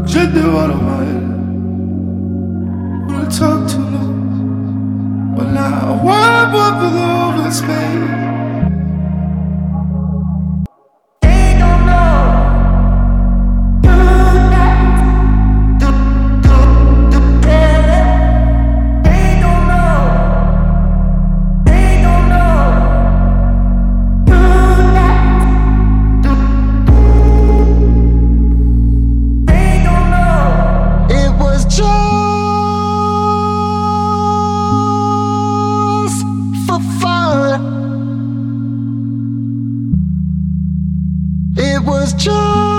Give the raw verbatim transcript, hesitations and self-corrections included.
جدي ورا ما wanna talk too long. But now I wipe up with all the space. They don't know. It was just